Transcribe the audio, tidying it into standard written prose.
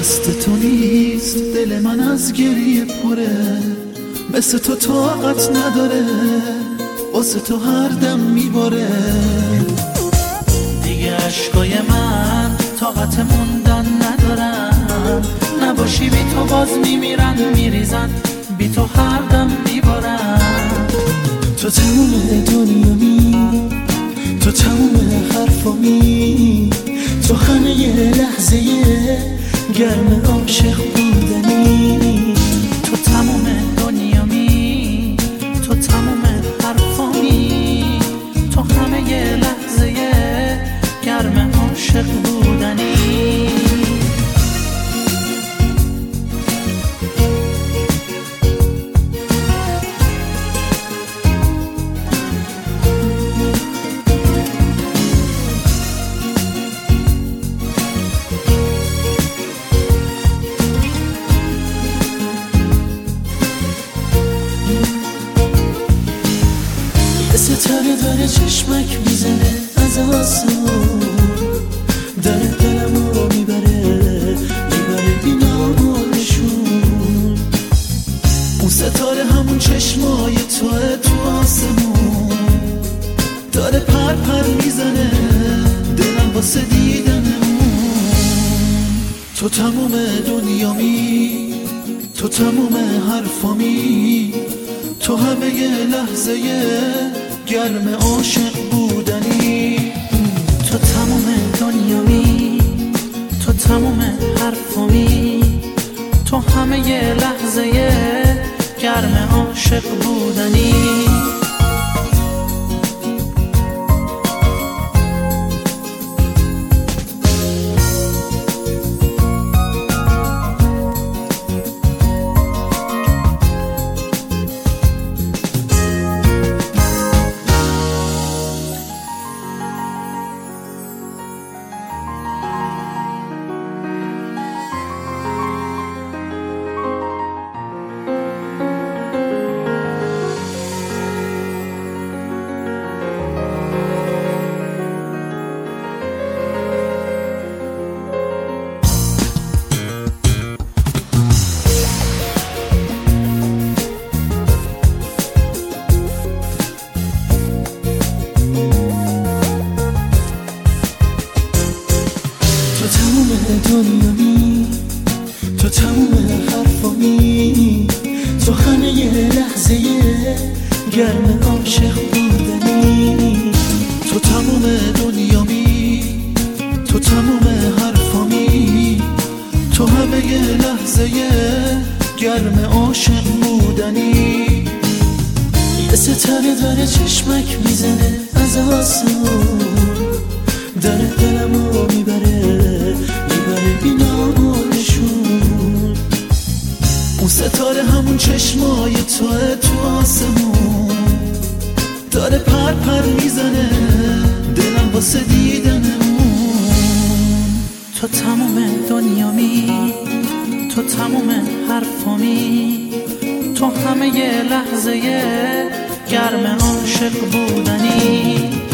دست تو نیست دل من از گریه پره، مثل تو طاقت نداره، واسه تو هر دم میباره. دیگه عشقای من طاقت موندن ندارن، نباشی بی تو باز میمیرن میریزن، بی تو هر دم میبارن. تو تموم دنیامی، تو تموم حرفامی، تو همه یه لحظه گرم عاشق بودنی. تو تموم دنیامی، تو تموم حرفامی، تو همه یه لحظه گرم عاشق بودنی. ستاره داره چشمک میزنه از آسمون، داره دلمو میبره بینامونشون. اون ستاره همون چشمای توه تو آسمون، داره پر پر میزنه دلم واسه دیدن اون. تو تموم دنیامی، تو تموم حرفامی، تو همه یه لحظه گرم عاشق بودنی. تو تموم دنیامی، تو تموم حرفامی، تو همه یه لحظه گرم عاشق بودنی. تو تموم دنیامی، تو تموم حرفامی، تو همه یه لحظه گرم عاشق بودنی. تو تموم دنیامی، تو تموم حرفامی، تو همه یه لحظه گرم عاشق بودنی. یه ستاره داره چشمک میزنه از آسمون، داره دلمو میبره بینامونشون. اون ستاره همون چشمای توه تو آسمون، داره پر پر میزنه دلم واسه دیدن اون. تو تموم دنیامی، تو تموم حرفامی، تو همه یه لحظه گرم عاشق بودنی.